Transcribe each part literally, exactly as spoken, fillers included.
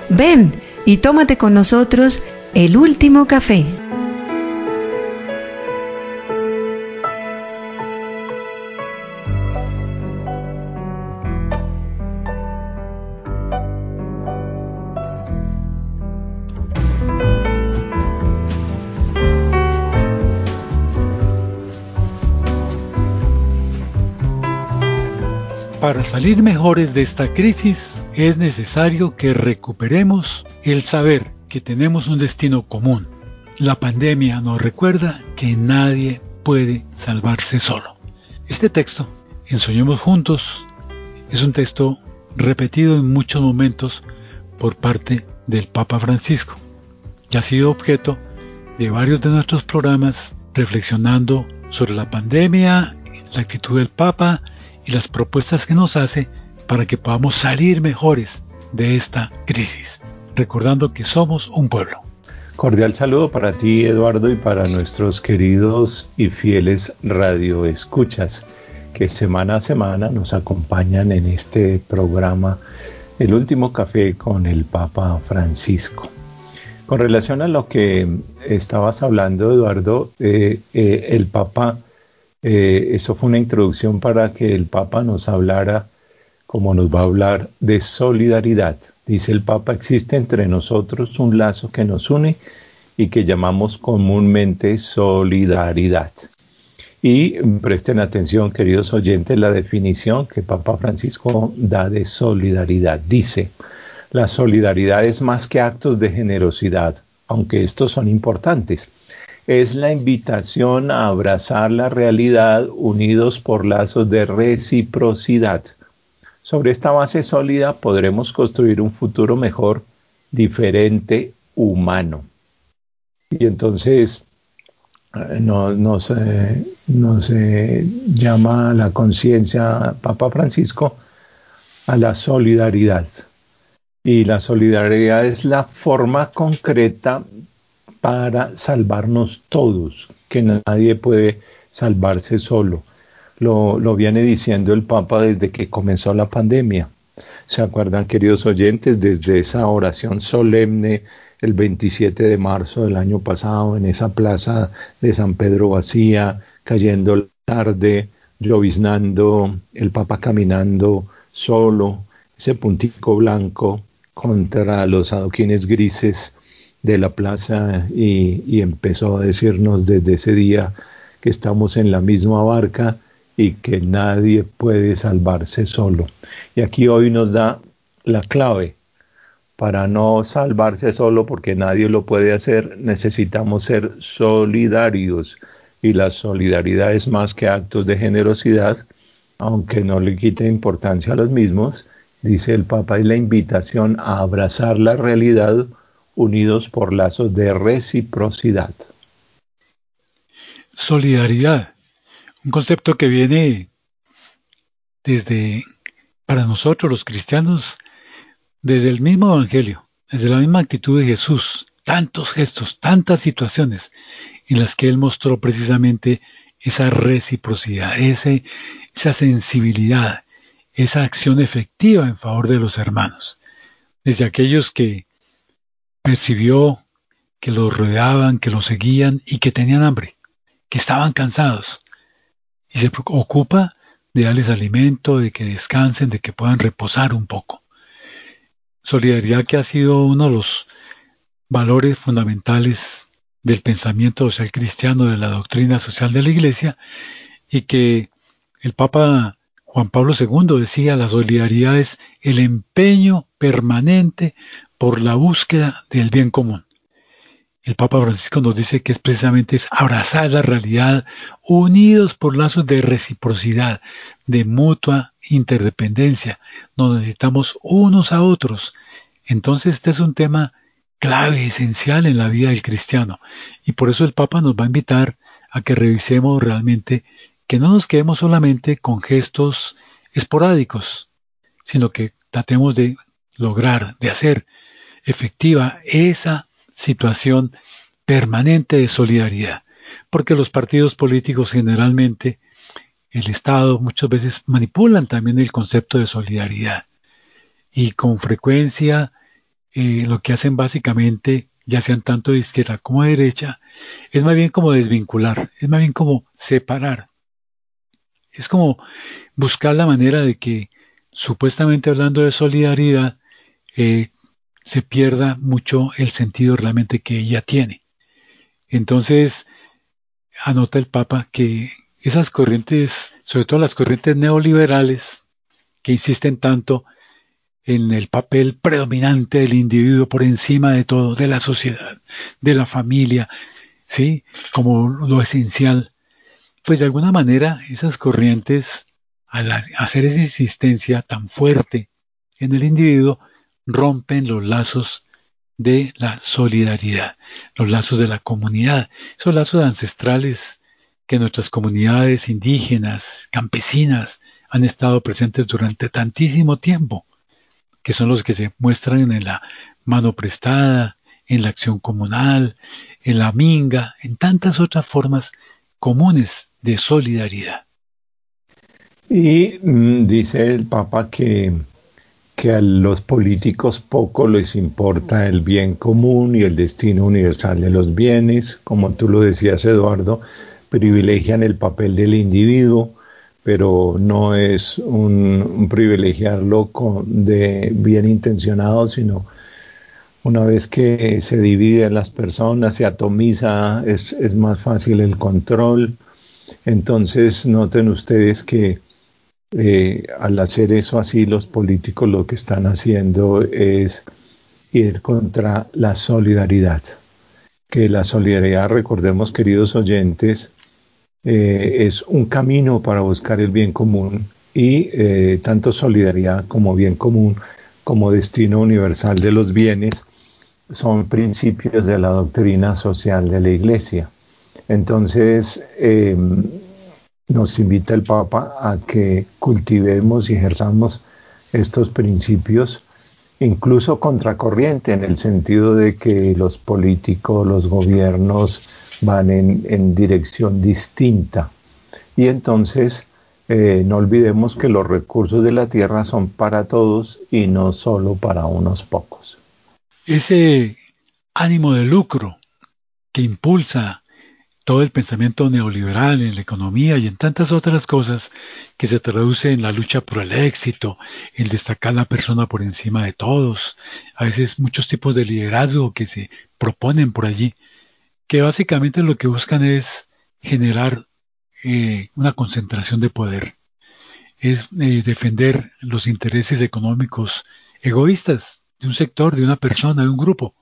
Ven y tómate con nosotros el último café. Para salir mejores de esta crisis, es necesario que recuperemos el saber que tenemos un destino común. La pandemia nos recuerda que nadie puede salvarse solo. Este texto, en Soñemos Juntos, es un texto repetido en muchos momentos por parte del Papa Francisco, que ha sido objeto de varios de nuestros programas reflexionando sobre la pandemia, la actitud del Papa y las propuestas que nos hace para que podamos salir mejores de esta crisis, recordando que somos un pueblo. Cordial saludo para ti, Eduardo, y para nuestros queridos y fieles radioescuchas que semana a semana nos acompañan en este programa El Último Café con el Papa Francisco. Con relación a lo que estabas hablando, Eduardo, eh, eh, el Papa Eh, eso fue una introducción para que el Papa nos hablara, como nos va a hablar, de solidaridad. Dice el Papa, existe entre nosotros un lazo que nos une y que llamamos comúnmente solidaridad. Y presten atención, queridos oyentes, la definición que Papa Francisco da de solidaridad. Dice, la solidaridad es más que actos de generosidad, aunque estos son importantes. Es la invitación a abrazar la realidad unidos por lazos de reciprocidad. Sobre esta base sólida podremos construir un futuro mejor, diferente, humano. Y entonces nos, nos, eh, nos eh, llama a la conciencia Papa Francisco a la solidaridad. Y la solidaridad es la forma concreta para salvarnos todos, que nadie puede salvarse solo. Lo, lo viene diciendo el Papa desde que comenzó la pandemia. ¿Se acuerdan, queridos oyentes, desde esa oración solemne el veintisiete de marzo del año pasado, en esa plaza de San Pedro vacía, cayendo la tarde, lloviznando, el Papa caminando solo, ese puntico blanco contra los adoquines grises de la plaza y, y empezó a decirnos desde ese día que estamos en la misma barca y que nadie puede salvarse solo. Y aquí hoy nos da la clave para no salvarse solo, porque nadie lo puede hacer. Necesitamos ser solidarios, y la solidaridad es más que actos de generosidad, aunque no le quite importancia a los mismos. Dice el Papa, es la invitación a abrazar la realidad unidos por lazos de reciprocidad. Solidaridad, un concepto que viene desde, para nosotros los cristianos, desde el mismo Evangelio, desde la misma actitud de Jesús, tantos gestos, tantas situaciones en las que Él mostró precisamente esa reciprocidad, ese, esa sensibilidad, esa acción efectiva en favor de los hermanos, desde aquellos que percibió que los rodeaban, que los seguían y que tenían hambre, que estaban cansados, y se ocupa de darles alimento, de que descansen, de que puedan reposar un poco. Solidaridad que ha sido uno de los valores fundamentales del pensamiento social cristiano, de la doctrina social de la Iglesia, y que el Papa Juan Pablo segundo decía, la solidaridad es el empeño permanente por la búsqueda del bien común. El Papa Francisco nos dice que es precisamente es abrazar la realidad, unidos por lazos de reciprocidad, de mutua interdependencia. Nos necesitamos unos a otros. Entonces este es un tema clave, esencial en la vida del cristiano. Y por eso el Papa nos va a invitar a que revisemos realmente, que no nos quedemos solamente con gestos esporádicos, sino que tratemos de lograr, de hacer efectiva esa situación permanente de solidaridad, porque los partidos políticos generalmente, el Estado muchas veces manipulan también el concepto de solidaridad y con frecuencia eh, lo que hacen básicamente, ya sean tanto de izquierda como de derecha, es más bien como desvincular, es más bien como separar. Es como buscar la manera de que, supuestamente hablando de solidaridad, eh, se pierda mucho el sentido realmente que ella tiene. Entonces, anota el Papa que esas corrientes, sobre todo las corrientes neoliberales, que insisten tanto en el papel predominante del individuo por encima de todo, de la sociedad, de la familia, ¿sí? Como lo esencial, pues de alguna manera esas corrientes, al hacer esa insistencia tan fuerte en el individuo, rompen los lazos de la solidaridad, los lazos de la comunidad, esos lazos ancestrales que nuestras comunidades indígenas, campesinas, han estado presentes durante tantísimo tiempo, que son los que se muestran en la mano prestada, en la acción comunal, en la minga, en tantas otras formas comunes de solidaridad. Y mm, dice el Papa que, que a los políticos poco les importa el bien común y el destino universal de los bienes, como tú lo decías, Eduardo, privilegian el papel del individuo, pero no es un, un privilegiarlo con, de bien intencionado, sino una vez que se dividen las personas, se atomiza, es, es más fácil el control. Entonces, noten ustedes que eh, al hacer eso así, los políticos lo que están haciendo es ir contra la solidaridad. Que la solidaridad, recordemos, queridos oyentes, eh, es un camino para buscar el bien común y eh, tanto solidaridad como bien común como destino universal de los bienes son principios de la doctrina social de la Iglesia. Entonces, eh, nos invita el Papa a que cultivemos y ejerzamos estos principios, incluso contracorriente, en el sentido de que los políticos, los gobiernos van en, en dirección distinta. Y entonces, eh, no olvidemos que los recursos de la tierra son para todos y no solo para unos pocos. Ese ánimo de lucro que impulsa todo el pensamiento neoliberal en la economía y en tantas otras cosas que se traduce en la lucha por el éxito, el destacar a la persona por encima de todos, a veces muchos tipos de liderazgo que se proponen por allí, que básicamente lo que buscan es generar eh, una concentración de poder, es eh, defender los intereses económicos egoístas de un sector, de una persona, de un grupo.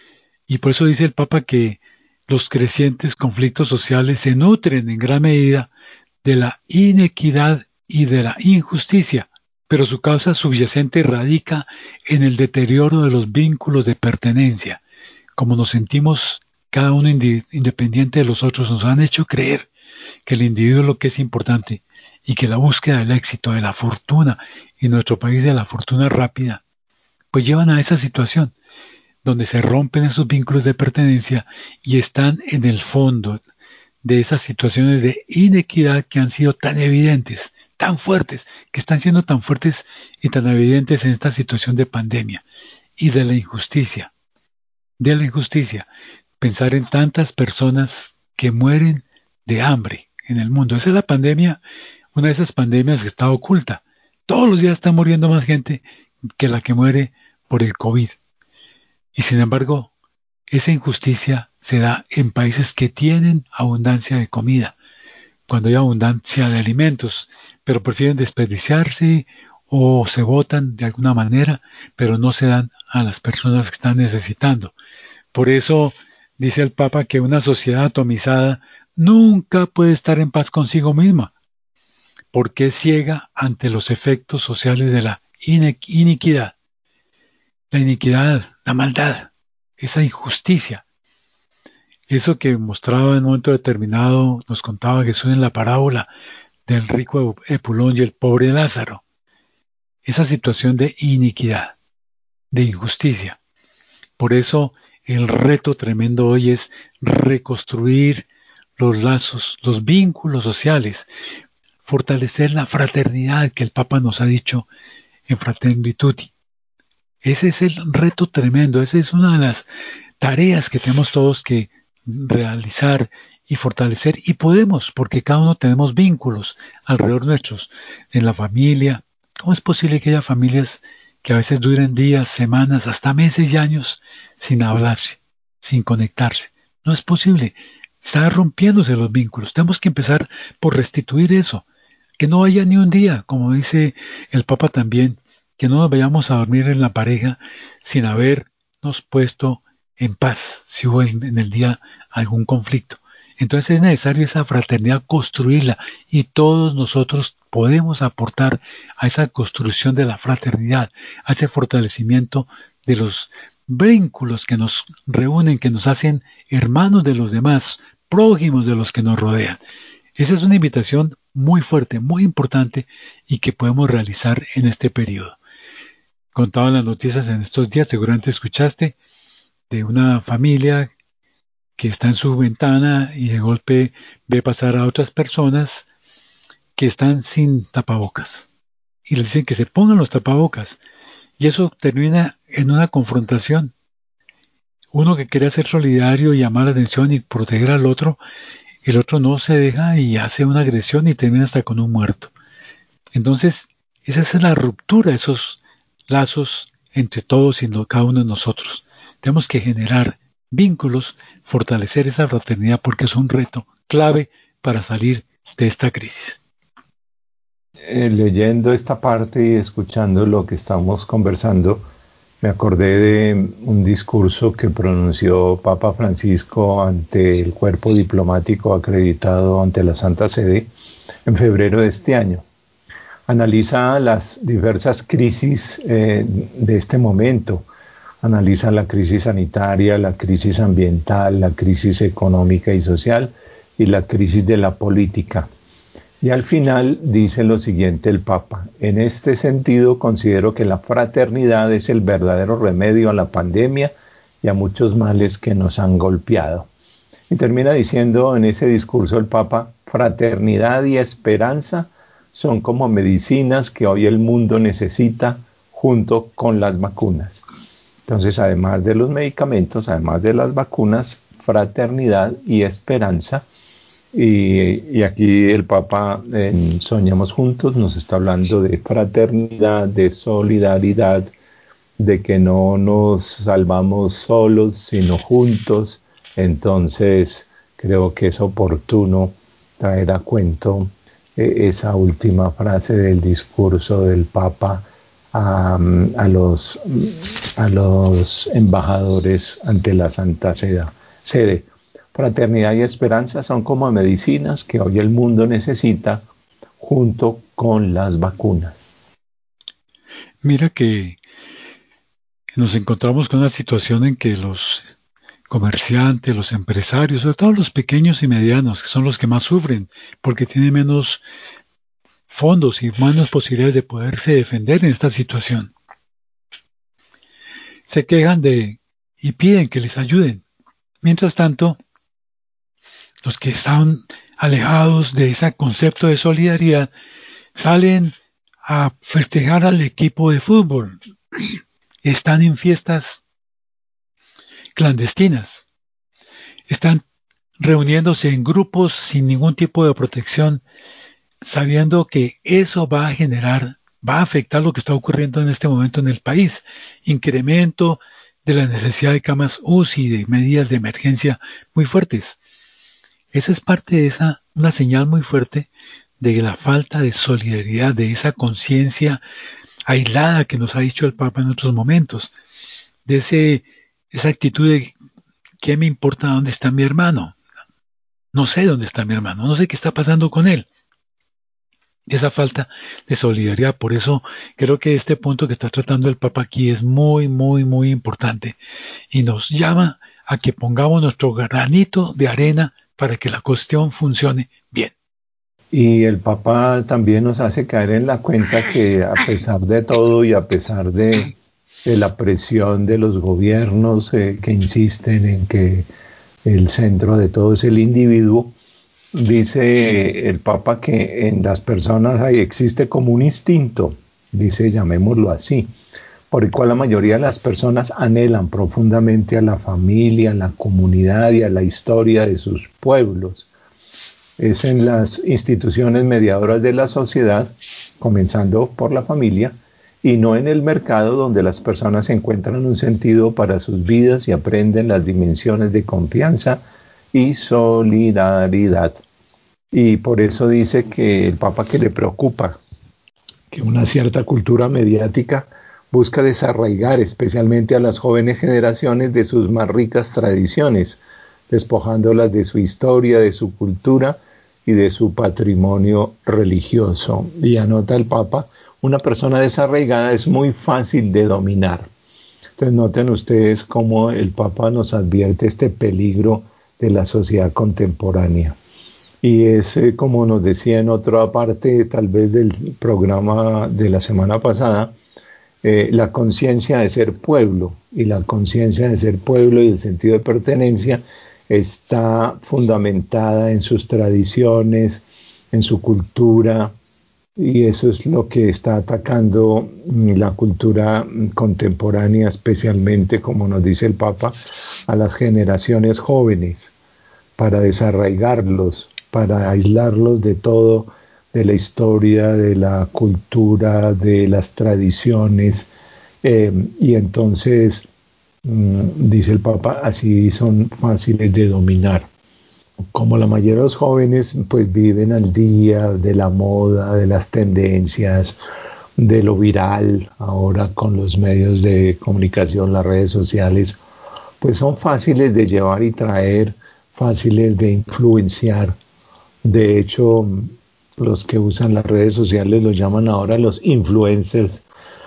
Y por eso dice el Papa que los crecientes conflictos sociales se nutren en gran medida de la inequidad y de la injusticia, pero su causa subyacente radica en el deterioro de los vínculos de pertenencia. Como nos sentimos cada uno indi- independiente de los otros, nos han hecho creer que el individuo es lo que es importante y que la búsqueda del éxito, de la fortuna, y nuestro país de la fortuna rápida, pues llevan a esa situación donde se rompen esos vínculos de pertenencia y están en el fondo de esas situaciones de inequidad que han sido tan evidentes, tan fuertes, que están siendo tan fuertes y tan evidentes en esta situación de pandemia y de la injusticia, de la injusticia. Pensar en tantas personas que mueren de hambre en el mundo. Esa es la pandemia, una de esas pandemias que está oculta. Todos los días está muriendo más gente que la que muere por el COVID. Y sin embargo, esa injusticia se da en países que tienen abundancia de comida, cuando hay abundancia de alimentos, pero prefieren desperdiciarse o se botan de alguna manera, pero no se dan a las personas que están necesitando. Por eso dice el Papa que una sociedad atomizada nunca puede estar en paz consigo misma, porque es ciega ante los efectos sociales de la iniquidad, la iniquidad, la maldad, esa injusticia. Eso que mostraba en un momento determinado, nos contaba Jesús en la parábola del rico Epulón y el pobre Lázaro. Esa situación de iniquidad, de injusticia. Por eso el reto tremendo hoy es reconstruir los lazos, los vínculos sociales, fortalecer la fraternidad que el Papa nos ha dicho en Fratelli Tutti. Ese es el reto tremendo, esa es una de las tareas que tenemos todos que realizar y fortalecer, y podemos, porque cada uno tenemos vínculos alrededor nuestros, en la familia. ¿Cómo es posible que haya familias que a veces duren días, semanas, hasta meses y años sin hablarse, sin conectarse? No es posible. Está rompiéndose los vínculos. Tenemos que empezar por restituir eso. Que no haya ni un día, como dice el Papa también, que no nos vayamos a dormir en la pareja sin habernos puesto en paz, si hubo en, en el día algún conflicto. Entonces es necesario esa fraternidad construirla, y todos nosotros podemos aportar a esa construcción de la fraternidad, a ese fortalecimiento de los vínculos que nos reúnen, que nos hacen hermanos de los demás, prójimos de los que nos rodean. Esa es una invitación muy fuerte, muy importante, y que podemos realizar en este periodo. Contaban las noticias en estos días, seguramente escuchaste, de una familia que está en su ventana y de golpe ve pasar a otras personas que están sin tapabocas. Y les dicen que se pongan los tapabocas. Y eso termina en una confrontación. Uno que quiere ser solidario y llamar la atención y proteger al otro, el otro no se deja y hace una agresión y termina hasta con un muerto. Entonces, esa es la ruptura de esos lazos entre todos y cada uno de nosotros. Tenemos que generar vínculos, fortalecer esa fraternidad, porque es un reto clave para salir de esta crisis. Eh, leyendo esta parte y escuchando lo que estamos conversando, me acordé de un discurso que pronunció Papa Francisco ante el cuerpo diplomático acreditado ante la Santa Sede en febrero de este año. Analiza las diversas crisis eh, de este momento. Analiza la crisis sanitaria, la crisis ambiental, la crisis económica y social y la crisis de la política. Y al final dice lo siguiente el Papa: en este sentido considero que la fraternidad es el verdadero remedio a la pandemia y a muchos males que nos han golpeado. Y termina diciendo en ese discurso el Papa: fraternidad y esperanza son como medicinas que hoy el mundo necesita junto con las vacunas. Entonces, además de los medicamentos, además de las vacunas, fraternidad y esperanza. Y, y aquí el Papa en Soñamos Juntos nos está hablando de fraternidad, de solidaridad, de que no nos salvamos solos, sino juntos. Entonces, creo que es oportuno traer a cuento eh, esa última frase del discurso del Papa a, a, los, a los embajadores ante la Santa Sede. Fraternidad y esperanza son como medicinas que hoy el mundo necesita junto con las vacunas. Mira que nos encontramos con una situación en que los comerciantes, los empresarios, sobre todo los pequeños y medianos, que son los que más sufren, porque tienen menos fondos y menos posibilidades de poderse defender en esta situación, se quejan de y piden que les ayuden. Mientras tanto, los que están alejados de ese concepto de solidaridad salen a festejar al equipo de fútbol. Están en fiestas clandestinas. Están reuniéndose en grupos sin ningún tipo de protección, sabiendo que eso va a generar, va a afectar lo que está ocurriendo en este momento en el país. Incremento de la necesidad de camas U C I, de medidas de emergencia muy fuertes. Eso es parte de esa, una señal muy fuerte de la falta de solidaridad, de esa conciencia aislada que nos ha dicho el Papa en otros momentos, de ese, esa actitud de ¿qué me importa dónde está mi hermano? No sé dónde está mi hermano, no sé qué está pasando con él. Esa falta de solidaridad, por eso creo que este punto que está tratando el Papa aquí es muy, muy, muy importante y nos llama a que pongamos nuestro granito de arena para que la cuestión funcione bien. Y el Papa también nos hace caer en la cuenta que a pesar de todo y a pesar de, de la presión de los gobiernos eh, que insisten en que el centro de todo es el individuo, dice el Papa que en las personas hay, existe como un instinto, dice, llamémoslo así, por el cual la mayoría de las personas anhelan profundamente a la familia, a la comunidad y a la historia de sus pueblos. Es en las instituciones mediadoras de la sociedad, comenzando por la familia, y no en el mercado donde las personas encuentran un sentido para sus vidas y aprenden las dimensiones de confianza y solidaridad. Y por eso dice que el Papa, que le preocupa que una cierta cultura mediática busca desarraigar especialmente a las jóvenes generaciones de sus más ricas tradiciones, despojándolas de su historia, de su cultura y de su patrimonio religioso. Y anota el Papa, una persona desarraigada es muy fácil de dominar. Entonces noten ustedes cómo el Papa nos advierte este peligro de la sociedad contemporánea. Y es, eh, como nos decía en otra parte, tal vez del programa de la semana pasada, eh, la conciencia de ser pueblo. Y la conciencia de ser pueblo y el sentido de pertenencia está fundamentada en sus tradiciones, en su cultura, y eso es lo que está atacando la cultura contemporánea, especialmente, como nos dice el Papa, a las generaciones jóvenes, para desarraigarlos, para aislarlos de todo, de la historia, de la cultura, de las tradiciones, eh, y entonces, mm, dice el Papa, así son fáciles de dominar. Como la mayoría de los jóvenes pues viven al día de la moda, de las tendencias, de lo viral, ahora con los medios de comunicación, las redes sociales, pues son fáciles de llevar y traer, fáciles de influenciar. De hecho, los que usan las redes sociales los llaman ahora los influencers.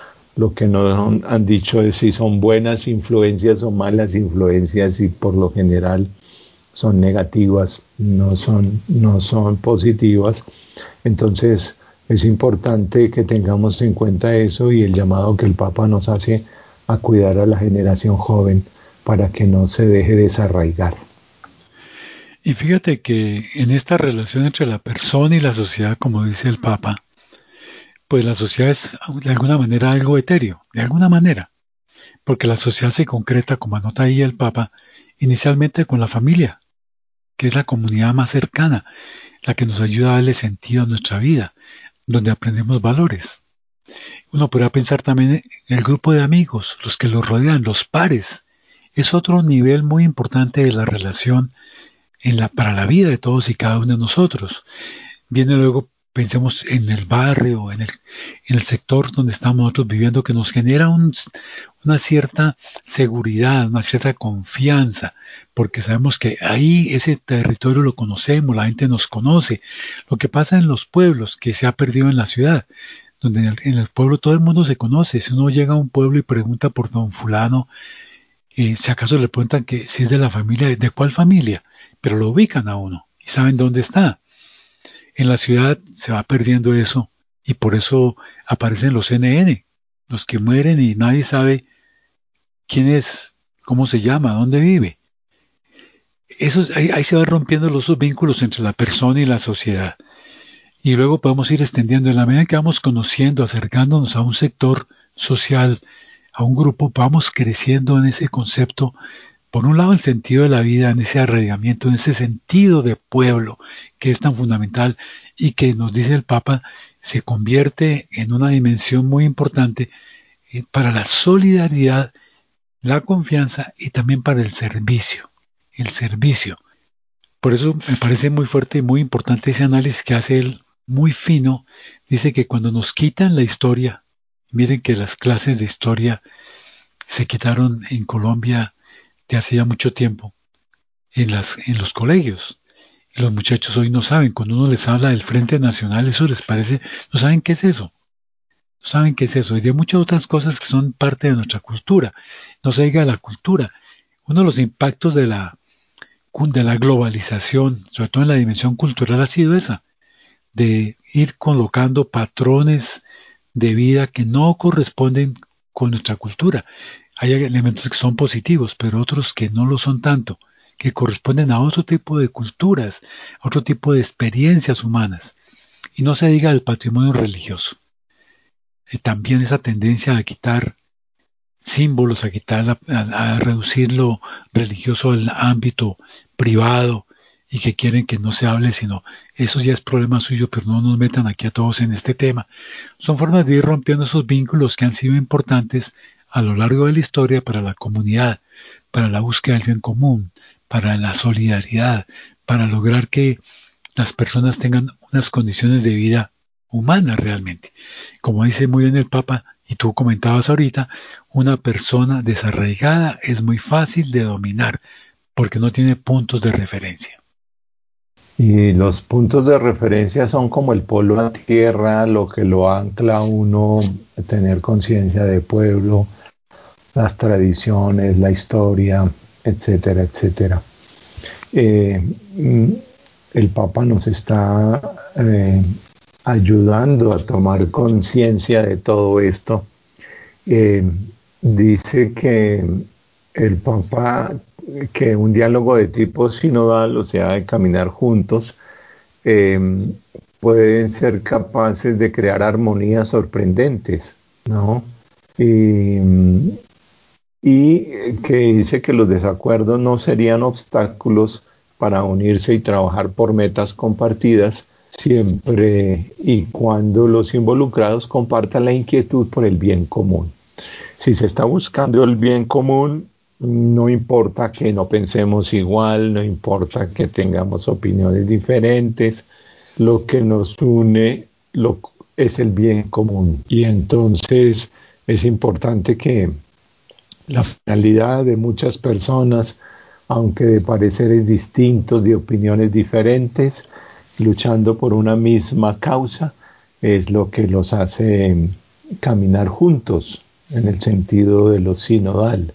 Lo que no han, han dicho es si son buenas influencias o malas influencias, y por lo general son negativas, no son, no son positivas. Entonces es importante que tengamos en cuenta eso y el llamado que el Papa nos hace a cuidar a la generación joven para que no se deje desarraigar. Y fíjate que en esta relación entre la persona y la sociedad, como dice el Papa, pues la sociedad es de alguna manera algo etéreo, de alguna manera, porque la sociedad se concreta, como anota ahí el Papa, inicialmente con la familia, que es la comunidad más cercana, la que nos ayuda a darle sentido a nuestra vida, donde aprendemos valores. Uno podría pensar también en el grupo de amigos, los que los rodean, los pares. Es otro nivel muy importante de la relación en la, para la vida de todos y cada uno de nosotros. Viene luego, pensemos en el barrio, en el, en el sector donde estamos nosotros viviendo, que nos genera un, una cierta seguridad, una cierta confianza, porque sabemos que ahí ese territorio lo conocemos, la gente nos conoce. Lo que pasa en los pueblos, que se ha perdido en la ciudad, donde en el, en el pueblo todo el mundo se conoce. Si uno llega a un pueblo y pregunta por don fulano, eh, si acaso le preguntan que si es de la familia, ¿de cuál familia? Pero lo ubican a uno y saben dónde está. En la ciudad se va perdiendo eso y por eso aparecen los N N, los que mueren y nadie sabe quién es, cómo se llama, dónde vive. Eso, ahí, ahí se van rompiendo los dos vínculos entre la persona y la sociedad. Y luego podemos ir extendiendo, en la medida que vamos conociendo, acercándonos a un sector social, a un grupo, vamos creciendo en ese concepto. Por un lado, el sentido de la vida, en ese arraigamiento, en ese sentido de pueblo que es tan fundamental y que nos dice el Papa, se convierte en una dimensión muy importante eh, para la solidaridad, la confianza y también para el servicio. El servicio. Por eso me parece muy fuerte y muy importante ese análisis que hace él, muy fino. Dice que cuando nos quitan la historia, miren que las clases de historia se quitaron en Colombia de hacía mucho tiempo en, las, en los colegios. Y los muchachos hoy no saben, cuando uno les habla del Frente Nacional, eso les parece, no saben qué es eso. No saben qué es eso. Y de muchas otras cosas que son parte de nuestra cultura. No se diga la cultura. Uno de los impactos de la, de la globalización, sobre todo en la dimensión cultural, ha sido esa, de ir colocando patrones de vida que no corresponden con nuestra cultura. Hay elementos que son positivos, pero otros que no lo son tanto, que corresponden a otro tipo de culturas, a otro tipo de experiencias humanas. Y no se diga el patrimonio religioso. Eh, también esa tendencia a quitar símbolos, a quitar, la- a, a reducir lo religioso al ámbito privado y que quieren que no se hable, sino eso ya es problema suyo, pero no nos metan aquí a todos en este tema. Son formas de ir rompiendo esos vínculos que han sido importantes a lo largo de la historia para la comunidad, para la búsqueda del bien común, para la solidaridad, para lograr que las personas tengan unas condiciones de vida humanas realmente. Como dice muy bien el Papa, y tú comentabas ahorita, una persona desarraigada es muy fácil de dominar porque no tiene puntos de referencia. Y los puntos de referencia son como el polo a tierra, lo que lo ancla a uno, a tener conciencia de pueblo, las tradiciones, la historia, etcétera, etcétera. Eh, mm, el Papa nos está eh, ayudando a tomar conciencia de todo esto. Eh, dice que el Papa, que un diálogo de tipo sinodal, o sea, de caminar juntos, eh, pueden ser capaces de crear armonías sorprendentes, ¿no? Y, y que dice que los desacuerdos no serían obstáculos para unirse y trabajar por metas compartidas, siempre y cuando los involucrados compartan la inquietud por el bien común. Si se está buscando el bien común, no importa que no pensemos igual, no importa que tengamos opiniones diferentes, lo que nos une lo, es el bien común. Y entonces es importante que la finalidad de muchas personas, aunque de pareceres distintos, de opiniones diferentes, luchando por una misma causa, es lo que los hace caminar juntos en el sentido de lo sinodal.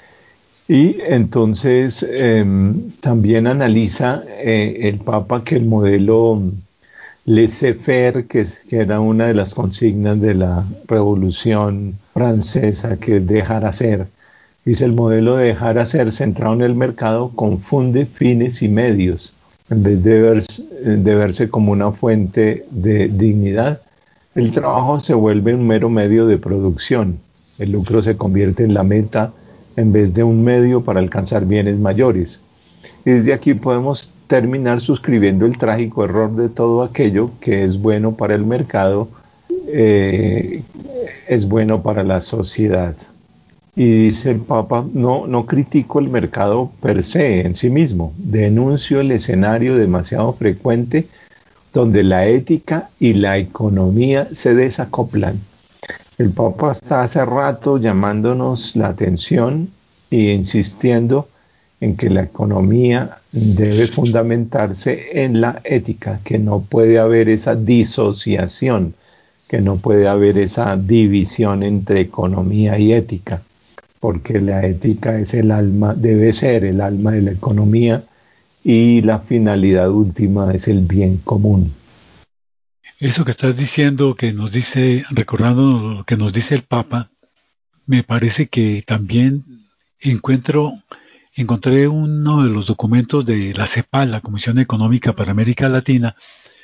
Y entonces eh, también analiza eh, el Papa que el modelo laissez-faire, que, es, que era una de las consignas de la Revolución Francesa, que es dejar hacer. Dice, el modelo de dejar hacer centrado en el mercado confunde fines y medios. En vez de verse, de verse como una fuente de dignidad, el trabajo se vuelve un mero medio de producción. El lucro se convierte en la meta en vez de un medio para alcanzar bienes mayores. Y desde aquí podemos terminar suscribiendo el trágico error de todo aquello que es bueno para el mercado, eh, es bueno para la sociedad. Y dice el Papa, no, no critico el mercado per se en sí mismo, denuncio el escenario demasiado frecuente donde la ética y la economía se desacoplan. El Papa está hace rato llamándonos la atención e insistiendo en que la economía debe fundamentarse en la ética, que no puede haber esa disociación, que no puede haber esa división entre economía y ética, porque la ética es el alma, debe ser el alma de la economía y la finalidad última es el bien común. Eso que estás diciendo, que nos dice, recordando lo que nos dice el Papa, me parece que también encuentro, encontré uno de los documentos de la CEPAL, la Comisión Económica para América Latina,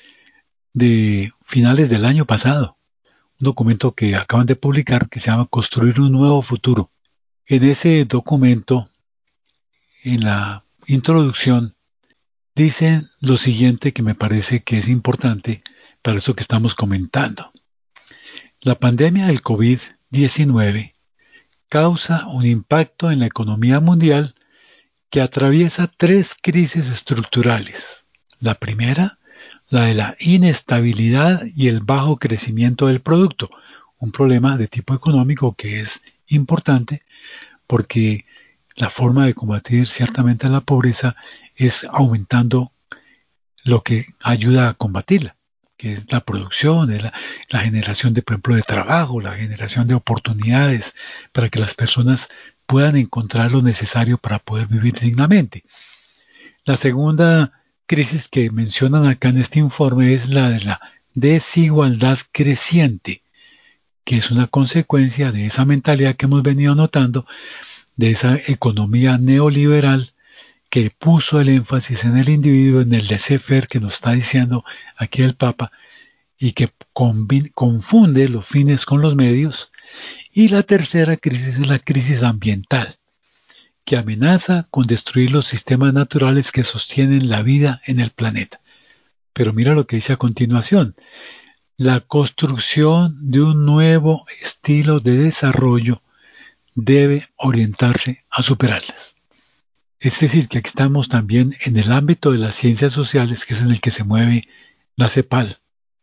de finales del año pasado. Un documento que acaban de publicar que se llama Construir un nuevo futuro. En ese documento, en la introducción, dicen lo siguiente que me parece que es importante para eso que estamos comentando. La pandemia del COVID diecinueve causa un impacto en la economía mundial que atraviesa tres crisis estructurales. La primera, la de la inestabilidad y el bajo crecimiento del producto, un problema de tipo económico que es importante porque la forma de combatir ciertamente la pobreza es aumentando lo que ayuda a combatirla, que es la producción, es la, la generación de, por ejemplo, de trabajo, la generación de oportunidades para que las personas puedan encontrar lo necesario para poder vivir dignamente. La segunda crisis que mencionan acá en este informe es la de la desigualdad creciente, que es una consecuencia de esa mentalidad que hemos venido notando, de esa economía neoliberal que puso el énfasis en el individuo, en el laissez-faire que nos está diciendo aquí el Papa, y que confunde los fines con los medios, Y la tercera crisis es la crisis ambiental, que amenaza con destruir los sistemas naturales que sostienen la vida en el planeta. Pero mira lo que dice a continuación: la construcción de un nuevo estilo de desarrollo debe orientarse a superarlas. Es decir, que aquí estamos también en el ámbito de las ciencias sociales, que es en el que se mueve la CEPAL.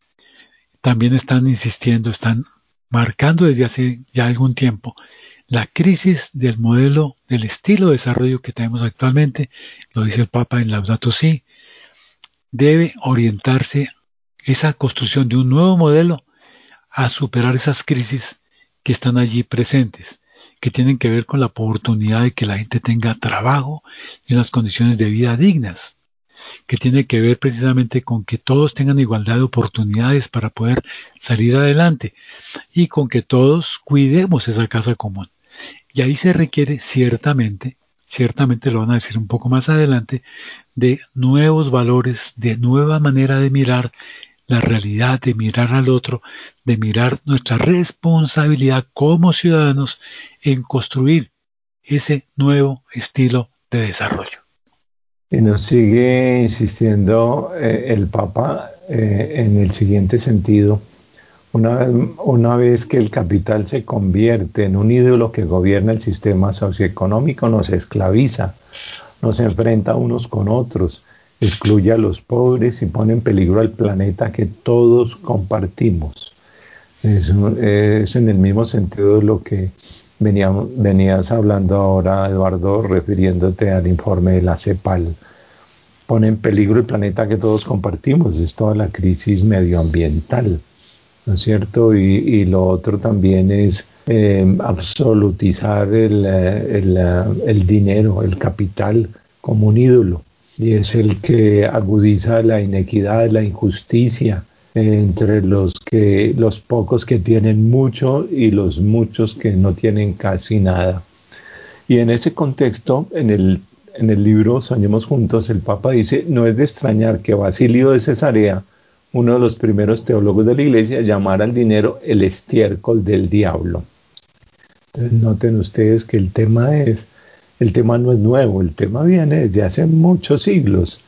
También están insistiendo, están marcando desde hace ya algún tiempo la crisis del modelo, del estilo de desarrollo que tenemos actualmente. Lo dice el Papa en Laudato Si. Debe orientarse esa construcción de un nuevo modelo a superar esas crisis que están allí presentes, que tienen que ver con la oportunidad de que la gente tenga trabajo y unas condiciones de vida dignas, que tiene que ver precisamente con que todos tengan igualdad de oportunidades para poder salir adelante y con que todos cuidemos esa casa común. Y ahí se requiere ciertamente, ciertamente lo van a decir un poco más adelante, de nuevos valores, de nueva manera de mirar la realidad, de mirar al otro, de mirar nuestra responsabilidad como ciudadanos en construir ese nuevo estilo de desarrollo. Y nos sigue insistiendo eh, el Papa eh, en el siguiente sentido. Una, una vez que el capital se convierte en un ídolo que gobierna el sistema socioeconómico, nos esclaviza, nos enfrenta unos con otros, excluye a los pobres y pone en peligro al planeta que todos compartimos. Es, es en el mismo sentido de lo que veníamos, venías hablando ahora, Eduardo, refiriéndote al informe de la CEPAL. Pone en peligro el planeta que todos compartimos, es toda la crisis medioambiental, ¿no es cierto? Y, y lo otro también es eh, absolutizar el, el, el dinero, el capital como un ídolo, y es el que agudiza la inequidad, la injusticia eh, entre los, que, los pocos que tienen mucho y los muchos que no tienen casi nada. Y en ese contexto, en el, en el libro Soñemos Juntos, el Papa dice: no es de extrañar que Basilio de Cesarea, uno de los primeros teólogos de la Iglesia, llamara al dinero el estiércol del diablo. Entonces noten ustedes que el tema es, el tema no es nuevo, el tema viene desde hace muchos siglos.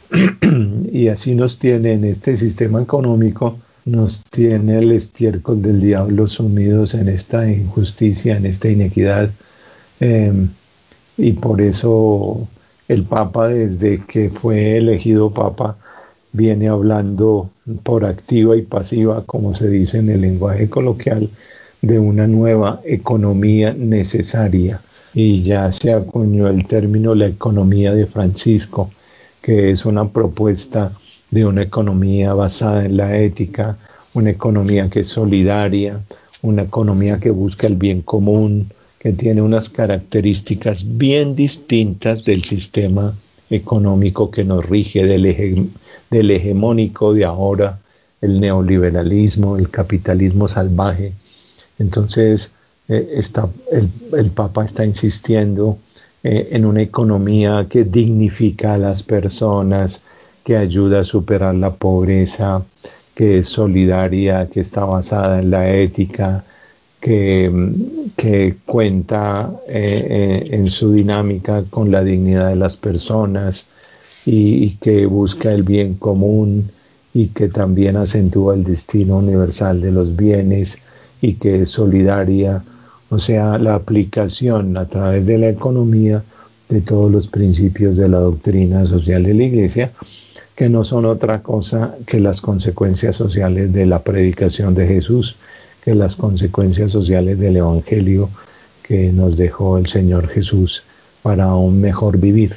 Y así nos tiene en este sistema económico, nos tiene el estiércol del diablo sumidos en esta injusticia, en esta inequidad. Eh, y por eso el Papa, desde que fue elegido Papa, viene hablando por activa y pasiva, como se dice en el lenguaje coloquial, de una nueva economía necesaria. Y ya se acuñó el término la economía de Francisco, que es una propuesta de una economía basada en la ética, una economía que es solidaria, una economía que busca el bien común, que tiene unas características bien distintas del sistema económico que nos rige, del, hege, del hegemónico de ahora, el neoliberalismo, el capitalismo salvaje. Entonces, eh, está, el, el Papa está insistiendo eh, en una economía que dignifica a las personas, que ayuda a superar la pobreza, que es solidaria, que está basada en la ética, que, que cuenta eh, eh, en su dinámica con la dignidad de las personas y, y que busca el bien común y que también acentúa el destino universal de los bienes y que es solidaria, o sea, la aplicación a través de la economía de todos los principios de la doctrina social de la Iglesia, que no son otra cosa que las consecuencias sociales de la predicación de Jesús, que las consecuencias sociales del Evangelio que nos dejó el Señor Jesús para un mejor vivir.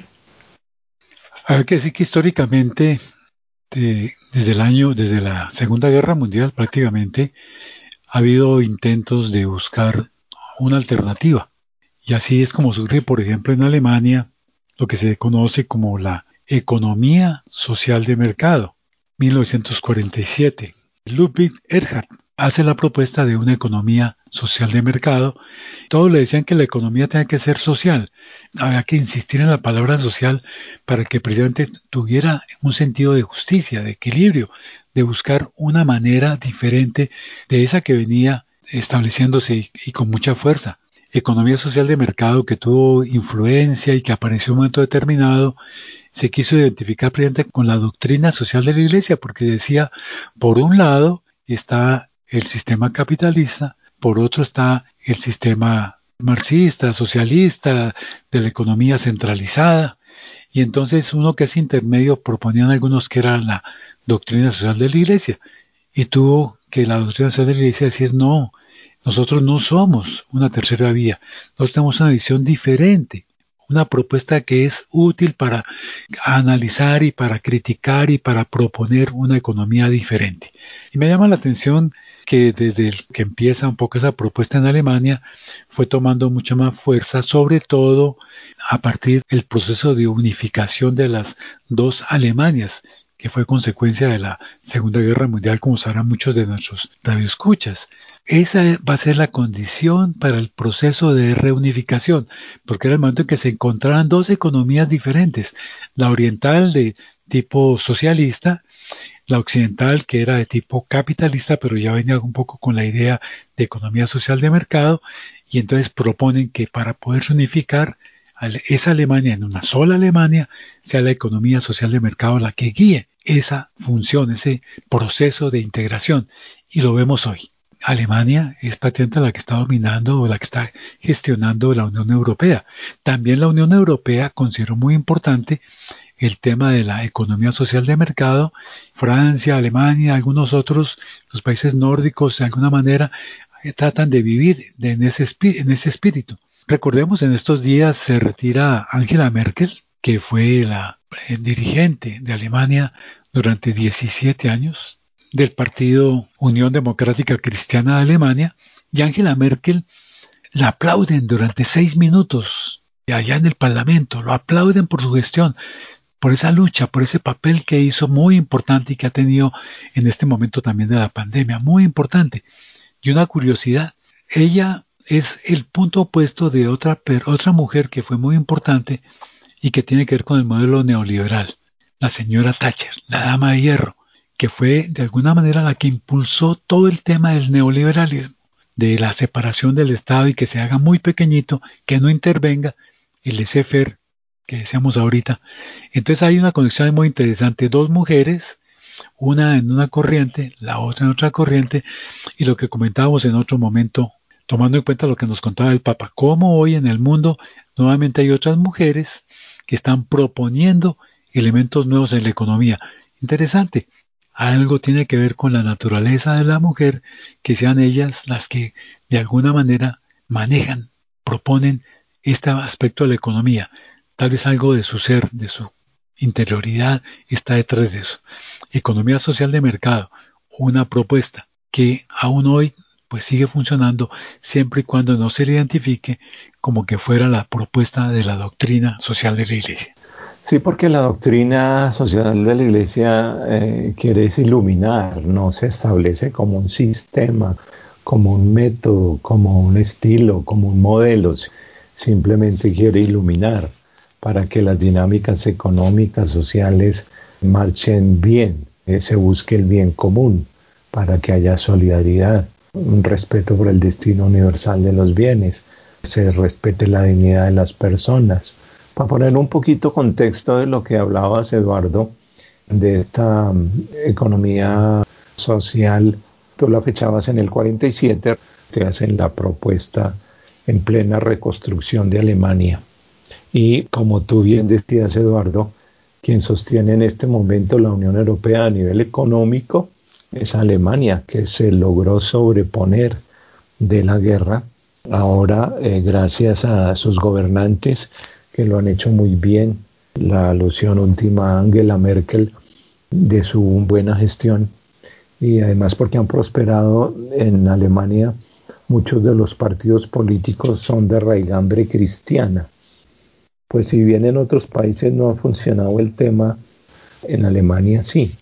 Hay que decir que históricamente, de, desde el año, desde la Segunda Guerra Mundial prácticamente, ha habido intentos de buscar una alternativa. Y así es como surge, por ejemplo, en Alemania, lo que se conoce como la economía social de mercado, mil novecientos cuarenta y siete. Ludwig Erhard hace la propuesta de una economía social de mercado. Todos le decían que la economía tenía que ser social. Había que insistir en la palabra social para que precisamente tuviera un sentido de justicia, de equilibrio, de buscar una manera diferente de esa que venía estableciéndose y, y con mucha fuerza. Economía social de mercado que tuvo influencia y que apareció en un momento determinado, se quiso identificar precisamente con la doctrina social de la Iglesia, porque decía, por un lado está el sistema capitalista, por otro está el sistema marxista, socialista, de la economía centralizada, y entonces uno que es intermedio proponían algunos que era la doctrina social de la Iglesia, y tuvo que la doctrina social de la Iglesia decir, no, nosotros no somos una tercera vía, nosotros tenemos una visión diferente, una propuesta que es útil para analizar y para criticar y para proponer una economía diferente. Y me llama la atención que desde el que empieza un poco esa propuesta en Alemania, fue tomando mucha más fuerza, sobre todo a partir del proceso de unificación de las dos Alemanias, que fue consecuencia de la Segunda Guerra Mundial, como sabrán muchos de nuestros radioescuchas. Esa va a ser la condición para el proceso de reunificación, porque era el momento en que se encontraran dos economías diferentes, la oriental de tipo socialista, la occidental que era de tipo capitalista, pero ya venía un poco con la idea de economía social de mercado, y entonces proponen que para poder unificar esa Alemania en una sola Alemania, sea la economía social de mercado la que guíe esa función, ese proceso de integración, y lo vemos hoy. Alemania es prácticamente la que está dominando o la que está gestionando la Unión Europea. También la Unión Europea consideró muy importante el tema de la economía social de mercado. Francia, Alemania, algunos otros, los países nórdicos de alguna manera eh, tratan de vivir de, en, ese en ese espíritu. Recordemos, en estos días se retira Angela Merkel, que fue la eh, dirigente de Alemania durante diecisiete años, del partido Unión Democrática Cristiana de Alemania, y Angela Merkel la aplauden durante seis minutos allá en el Parlamento, lo aplauden por su gestión, por esa lucha, por ese papel que hizo muy importante y que ha tenido en este momento también de la pandemia, muy importante. Y una curiosidad, ella es el punto opuesto de otra, otra mujer que fue muy importante y que tiene que ver con el modelo neoliberal, la señora Thatcher, la dama de hierro, que fue de alguna manera la que impulsó todo el tema del neoliberalismo, de la separación del Estado y que se haga muy pequeñito, que no intervenga el laissez-faire que decíamos ahorita. Entonces hay una conexión muy interesante, dos mujeres, una en una corriente, la otra en otra corriente, y lo que comentábamos en otro momento, tomando en cuenta lo que nos contaba el Papa, cómo hoy en el mundo nuevamente hay otras mujeres que están proponiendo elementos nuevos en la economía. Interesante, algo tiene que ver con la naturaleza de la mujer, que sean ellas las que de alguna manera manejan, proponen este aspecto de la economía. Tal vez algo de su ser, de su interioridad está detrás de eso. Economía social de mercado, una propuesta que aún hoy pues sigue funcionando siempre y cuando no se le identifique como que fuera la propuesta de la doctrina social de la Iglesia. Sí, porque la doctrina social de la Iglesia eh, quiere iluminar, no se establece como un sistema, como un método, como un estilo, como un modelo, simplemente quiere iluminar para que las dinámicas económicas, sociales marchen bien, eh, se busque el bien común, para que haya solidaridad, un respeto por el destino universal de los bienes, se respete la dignidad de las personas. Para poner un poquito contexto de lo que hablabas, Eduardo, de esta um, economía social, tú la fechabas en el cuarenta y siete, te hacen la propuesta en plena reconstrucción de Alemania. Y como tú bien decías, Eduardo, quien sostiene en este momento la Unión Europea a nivel económico es Alemania, que se logró sobreponer de la guerra. Ahora, eh, gracias a sus gobernantes, que lo han hecho muy bien, la alusión última a Angela Merkel de su buena gestión, y además porque han prosperado en Alemania, muchos de los partidos políticos son de raigambre cristiana. Pues si bien en otros países no ha funcionado el tema, en Alemania sí.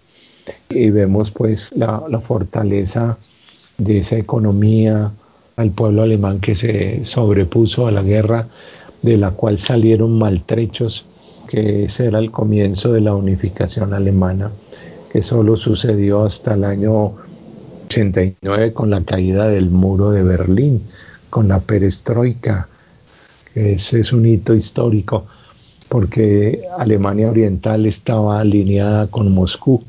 Y vemos pues la, la fortaleza de esa economía, al pueblo alemán que se sobrepuso a la guerra, de la cual salieron maltrechos, que ese era el comienzo de la unificación alemana, que solo sucedió hasta el año ochenta y nueve con la caída del muro de Berlín, con la perestroika. Ese es un hito histórico porque Alemania Oriental estaba alineada con Moscú.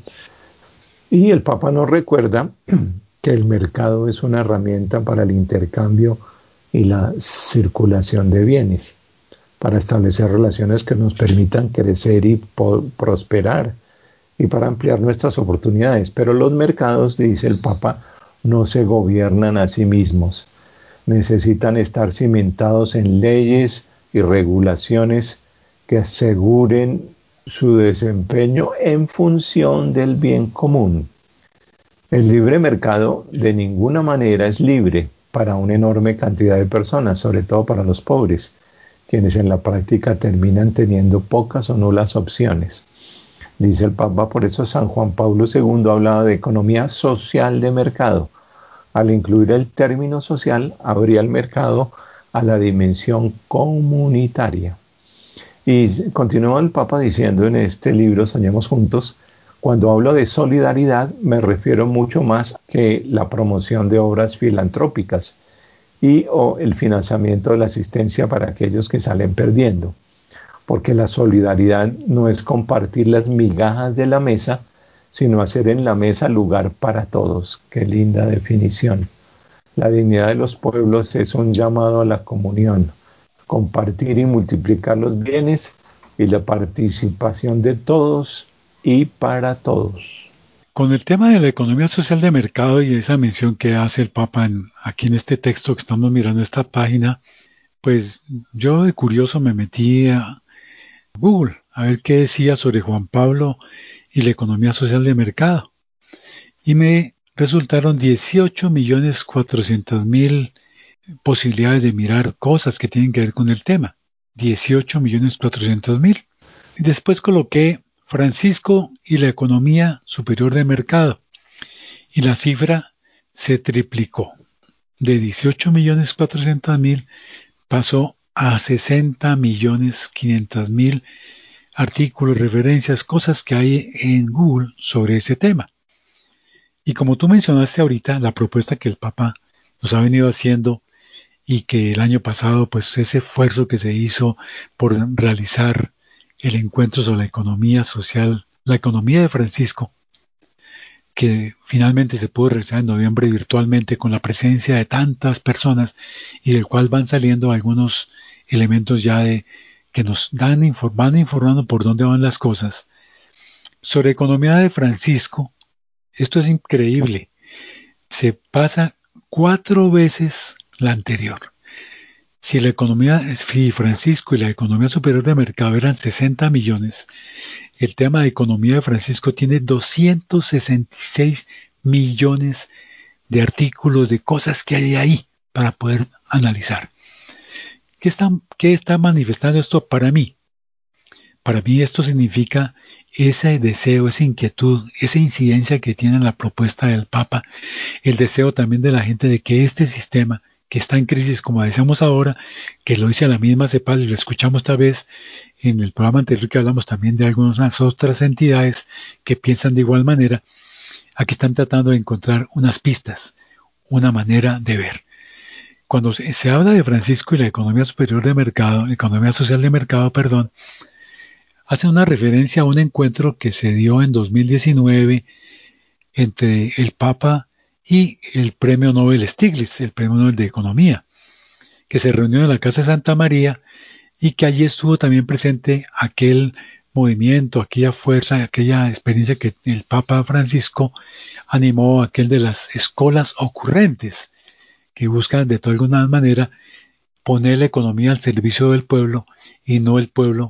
Y el Papa nos recuerda que el mercado es una herramienta para el intercambio y la circulación de bienes, para establecer relaciones que nos permitan crecer y prosperar y para ampliar nuestras oportunidades. Pero los mercados, dice el Papa, no se gobiernan a sí mismos. Necesitan estar cimentados en leyes y regulaciones que aseguren su desempeño en función del bien común. El libre mercado de ninguna manera es libre para una enorme cantidad de personas, sobre todo para los pobres, quienes en la práctica terminan teniendo pocas o nulas opciones. Dice el Papa, por eso San Juan Pablo segundo hablaba de economía social de mercado. Al incluir el término social, abría el mercado a la dimensión comunitaria. Y continúa el Papa diciendo en este libro, Soñemos Juntos, cuando hablo de solidaridad me refiero mucho más que la promoción de obras filantrópicas y o el financiamiento de la asistencia para aquellos que salen perdiendo. Porque la solidaridad no es compartir las migajas de la mesa, sino hacer en la mesa lugar para todos. Qué linda definición. La dignidad de los pueblos es un llamado a la comunión, compartir y multiplicar los bienes y la participación de todos y para todos. Con el tema de la economía social de mercado y esa mención que hace el Papa en, aquí en este texto que estamos mirando, esta página, pues yo de curioso me metí a Google a ver qué decía sobre Juan Pablo y la economía social de mercado. Y me resultaron dieciocho millones cuatrocientos mil posibilidades de mirar cosas que tienen que ver con el tema. dieciocho millones cuatrocientos mil. Y después coloqué Francisco y la economía superior de mercado. Y la cifra se triplicó. De dieciocho millones cuatrocientos mil pasó a sesenta millones quinientos mil artículos, referencias, cosas que hay en Google sobre ese tema. Y como tú mencionaste ahorita, la propuesta que el Papa nos ha venido haciendo y que el año pasado, pues ese esfuerzo que se hizo por realizar el encuentro sobre la economía social, la economía de Francisco, que finalmente se pudo realizar en noviembre virtualmente con la presencia de tantas personas y del cual van saliendo algunos elementos ya de que nos dan van informando por dónde van las cosas. Sobre economía de Francisco, esto es increíble. Se pasa cuatro veces la anterior. Si la economía, si Francisco y la economía superior de mercado eran sesenta millones, el tema de economía de Francisco tiene doscientos sesenta y seis millones de artículos, de cosas que hay ahí para poder analizar. ¿Qué está, qué está manifestando esto para mí? Para mí esto significa ese deseo, esa inquietud, esa incidencia que tiene la propuesta del Papa, el deseo también de la gente de que este sistema que está en crisis, como decíamos ahora, que lo dice la misma CEPAL y lo escuchamos esta vez en el programa anterior que hablamos también de algunas otras entidades que piensan de igual manera, aquí están tratando de encontrar unas pistas, una manera de ver. Cuando se, se habla de Francisco y la economía superior de mercado, economía social de mercado, perdón, hace una referencia a un encuentro que se dio en dos mil diecinueve entre el Papa y el Premio Nobel Stiglitz, el Premio Nobel de Economía, que se reunió en la Casa de Santa María y que allí estuvo también presente aquel movimiento, aquella fuerza, aquella experiencia que el Papa Francisco animó, aquel de las escolas ocurrentes, que buscan de toda alguna manera poner la economía al servicio del pueblo y no el pueblo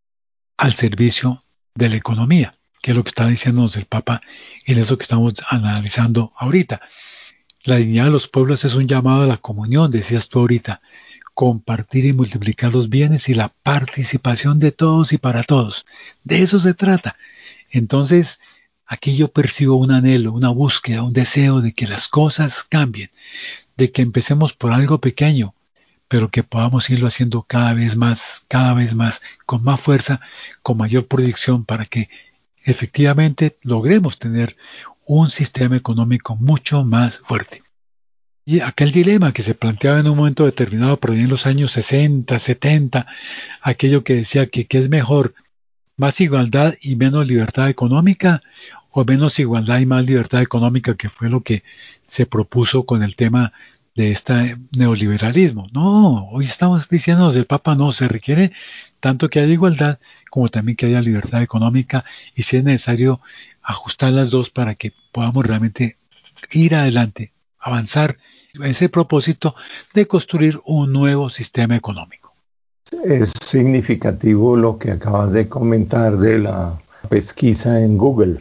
al servicio de la economía, que es lo que está diciéndonos el Papa en eso que estamos analizando ahorita. La dignidad de los pueblos es un llamado a la comunión, decías tú ahorita, compartir y multiplicar los bienes y la participación de todos y para todos. De eso se trata. Entonces, aquí yo percibo un anhelo, una búsqueda, un deseo de que las cosas cambien, de que empecemos por algo pequeño, pero que podamos irlo haciendo cada vez más, cada vez más, con más fuerza, con mayor proyección, para que efectivamente logremos tener un sistema económico mucho más fuerte. Y aquel dilema que se planteaba en un momento determinado, por ahí en los años sesenta, setenta, aquello que decía que ¿qué es mejor? ¿Más igualdad y menos libertad económica? ¿O menos igualdad y más libertad económica, que fue lo que se propuso con el tema de este neoliberalismo? No, hoy estamos diciendo el Papa, no, se requiere tanto que haya igualdad como también que haya libertad económica, y si es necesario ajustar las dos para que podamos realmente ir adelante, avanzar en ese propósito de construir un nuevo sistema económico. Es significativo lo que acabas de comentar de la pesquisa en Google.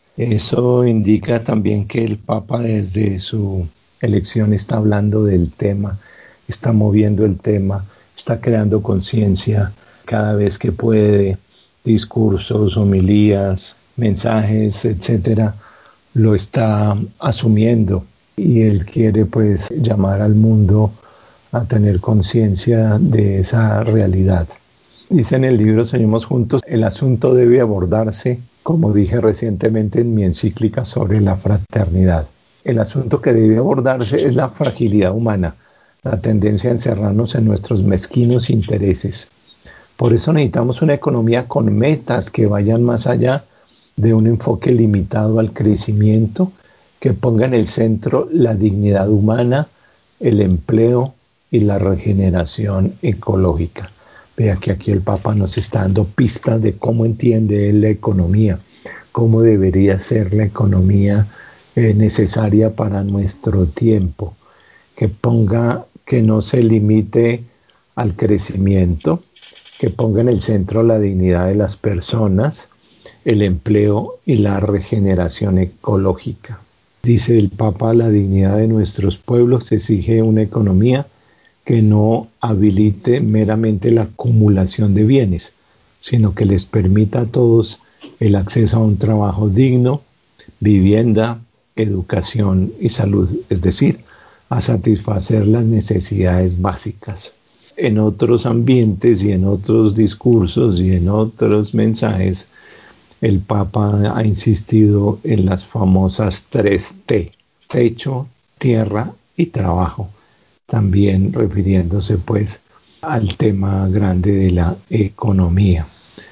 Eso indica también que el Papa desde su elección está hablando del tema, está moviendo el tema, está creando conciencia cada vez que puede, discursos, homilías, mensajes, etcétera, lo está asumiendo, y él quiere pues llamar al mundo a tener conciencia de esa realidad. Dice en el libro Soñemos Juntos, el asunto debe abordarse, como dije recientemente en mi encíclica sobre la fraternidad. El asunto que debe abordarse es la fragilidad humana, la tendencia a encerrarnos en nuestros mezquinos intereses. Por eso necesitamos una economía con metas que vayan más allá de un enfoque limitado al crecimiento, que ponga en el centro la dignidad humana, el empleo y la regeneración ecológica. Vea que aquí el Papa nos está dando pistas de cómo entiende él la economía, cómo debería ser la economía eh, necesaria para nuestro tiempo, que ponga, que no se limite al crecimiento, que ponga en el centro la dignidad de las personas, el empleo y la regeneración ecológica. Dice el Papa, la dignidad de nuestros pueblos exige una economía que no habilite meramente la acumulación de bienes, sino que les permita a todos el acceso a un trabajo digno, vivienda, educación y salud, es decir, a satisfacer las necesidades básicas. En otros ambientes y en otros discursos y en otros mensajes, el Papa ha insistido en las famosas tres T: techo, tierra y trabajo, también refiriéndose pues al tema grande de la economía.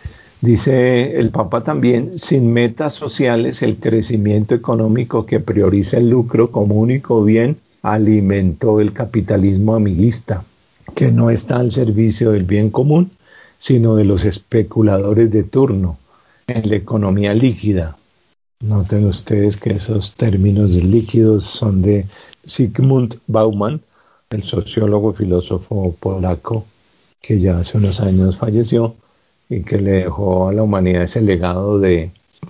Dice el Papa también, sin metas sociales, el crecimiento económico que prioriza el lucro como único bien alimentó el capitalismo amiguista, que no está al servicio del bien común, sino de los especuladores de turno en la economía líquida. Noten ustedes que esos términos líquidos son de Zygmunt Bauman, el sociólogo y filósofo polaco que ya hace unos años falleció y que le dejó a la humanidad ese legado de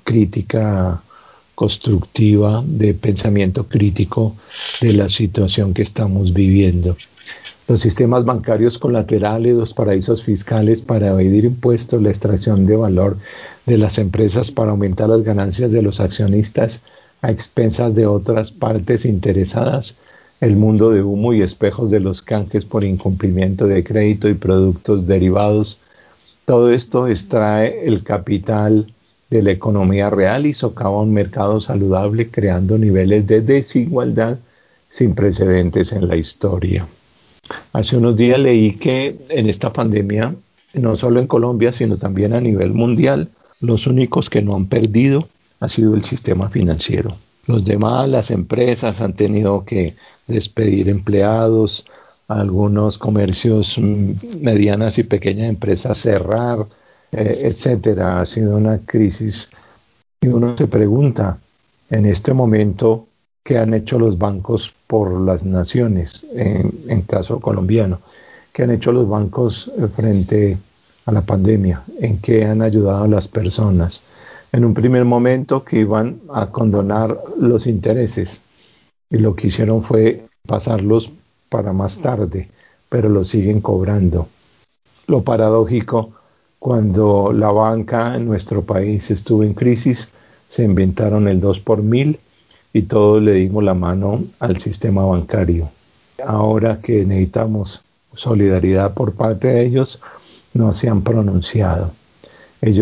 crítica constructiva, de pensamiento crítico de la situación que estamos viviendo. Los sistemas bancarios colaterales, los paraísos fiscales para evadir impuestos, la extracción de valor de las empresas para aumentar las ganancias de los accionistas a expensas de otras partes interesadas, el mundo de humo y espejos de los canjes por incumplimiento de crédito y productos derivados. Todo esto extrae el capital de la economía real y socava un mercado saludable, creando niveles de desigualdad sin precedentes en la historia. Hace unos días leí que en esta pandemia, no solo en Colombia, sino también a nivel mundial, los únicos que no han perdido ha sido el sistema financiero. Los demás, las empresas, han tenido que despedir empleados, algunos comercios, medianas y pequeñas empresas cerrar, eh, etcétera. Ha sido una crisis y uno se pregunta en este momento qué han hecho los bancos por las naciones, en, en caso colombiano, qué han hecho los bancos frente a la pandemia, en qué han ayudado a las personas. En un primer momento que iban a condonar los intereses y lo que hicieron fue pasarlos para más tarde, pero lo siguen cobrando. Lo paradójico, cuando la banca en nuestro país estuvo en crisis, se inventaron el dos por mil y todos le dimos la mano al sistema bancario. Ahora que necesitamos solidaridad por parte de ellos, no se han pronunciado. Ellos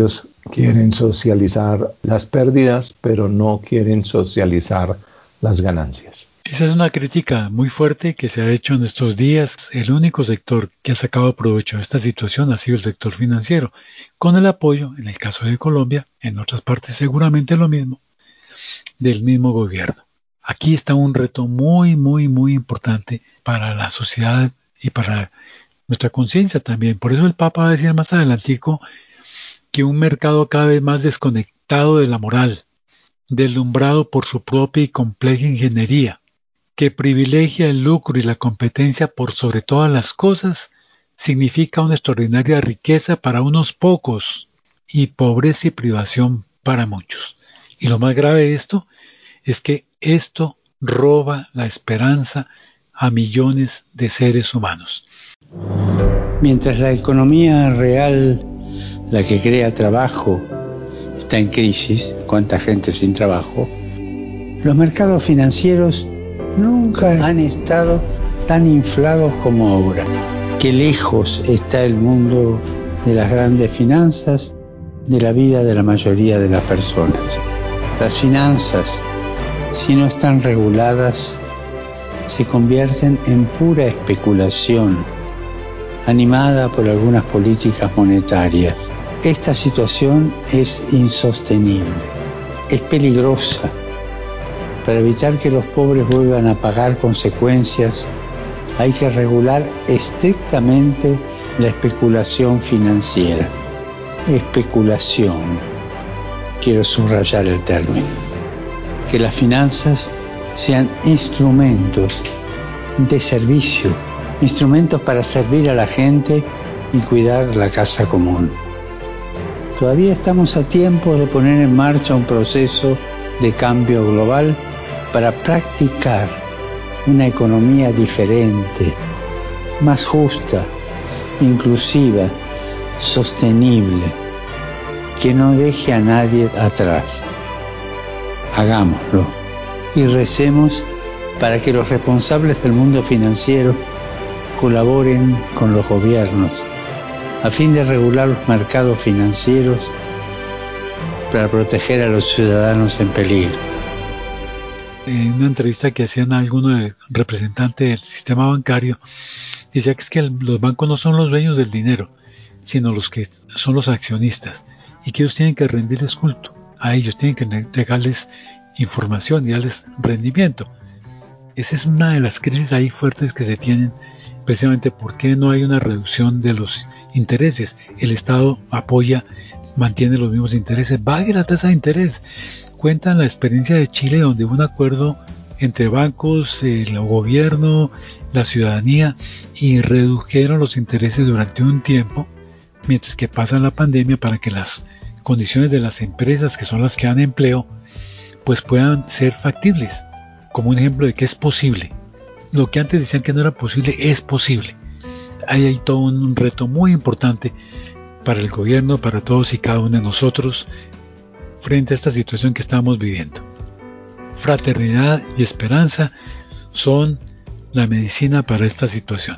quieren socializar las pérdidas, pero no quieren socializar las ganancias. Esa es una crítica muy fuerte que se ha hecho en estos días. El único sector que ha sacado provecho de esta situación ha sido el sector financiero, con el apoyo, en el caso de Colombia, en otras partes seguramente lo mismo, del mismo gobierno. Aquí está un reto muy, muy, muy importante para la sociedad y para nuestra conciencia también. Por eso el Papa va a decir más adelantico que un mercado cada vez más desconectado de la moral, deslumbrado por su propia y compleja ingeniería, que privilegia el lucro y la competencia por sobre todas las cosas, significa una extraordinaria riqueza para unos pocos y pobreza y privación para muchos. Y lo más grave de esto es que esto roba la esperanza a millones de seres humanos. Mientras la economía real, la que crea trabajo, está en crisis, cuánta gente sin trabajo, los mercados financieros nunca han estado tan inflados como ahora. Qué lejos está el mundo de las grandes finanzas de la vida de la mayoría de las personas. Las finanzas, si no están reguladas, se convierten en pura especulación, animada por algunas políticas monetarias. Esta situación es insostenible, es peligrosa. Para evitar que los pobres vuelvan a pagar consecuencias, hay que regular estrictamente la especulación financiera. Especulación, quiero subrayar el término. Que las finanzas sean instrumentos de servicio, instrumentos para servir a la gente y cuidar la casa común. Todavía estamos a tiempo de poner en marcha un proceso de cambio global para practicar una economía diferente, más justa, inclusiva, sostenible, que no deje a nadie atrás. Hagámoslo y recemos para que los responsables del mundo financiero colaboren con los gobiernos a fin de regular los mercados financieros para proteger a los ciudadanos en peligro. En una entrevista que hacían a algunos representantes del sistema bancario, decía que es que el, los bancos no son los dueños del dinero, sino los que son los accionistas, y que ellos tienen que rendirles culto a ellos, tienen que entregarles información y darles rendimiento. Esa es una de las crisis ahí fuertes que se tienen, precisamente porque no hay una reducción de los intereses. El Estado apoya, mantiene los mismos intereses, baje la tasa de interés. Cuentan la experiencia de Chile, donde hubo un acuerdo entre bancos, el gobierno, la ciudadanía, y redujeron los intereses durante un tiempo, mientras que pasa la pandemia, para que las condiciones de las empresas, que son las que dan empleo, pues puedan ser factibles, como un ejemplo de que es posible. Lo que antes decían que no era posible, es posible. Ahí hay todo un reto muy importante para el gobierno, para todos y cada uno de nosotros, frente a esta situación que estamos viviendo. Fraternidad y esperanza son la medicina para esta situación.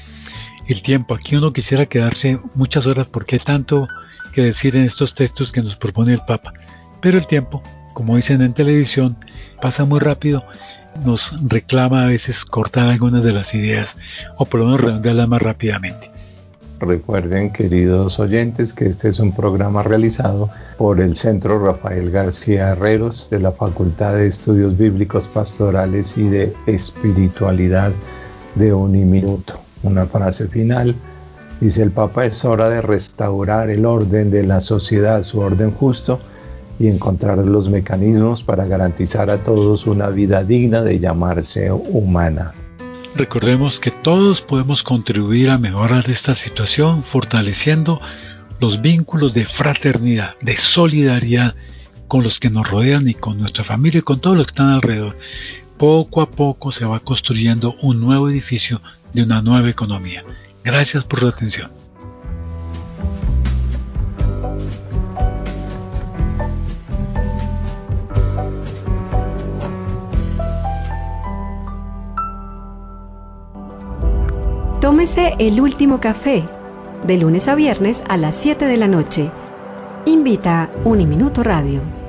El tiempo, aquí uno quisiera quedarse muchas horas porque hay tanto que decir en estos textos que nos propone el Papa, pero el tiempo, como dicen en televisión, pasa muy rápido, nos reclama a veces cortar algunas de las ideas o por lo menos redondearlas más rápidamente. Recuerden, queridos oyentes, que este es un programa realizado por el Centro Rafael García Herreros de la Facultad de Estudios Bíblicos Pastorales y de Espiritualidad de Uniminuto. Una frase final, dice el Papa: es hora de restaurar el orden de la sociedad, su orden justo, y encontrar los mecanismos para garantizar a todos una vida digna de llamarse humana. Recordemos que todos podemos contribuir a mejorar esta situación fortaleciendo los vínculos de fraternidad, de solidaridad con los que nos rodean y con nuestra familia y con todos los que están alrededor. Poco a poco se va construyendo un nuevo edificio de una nueva economía. Gracias por su atención. Tómese el último café, de lunes a viernes a las siete de la noche, Invita Uniminuto Radio.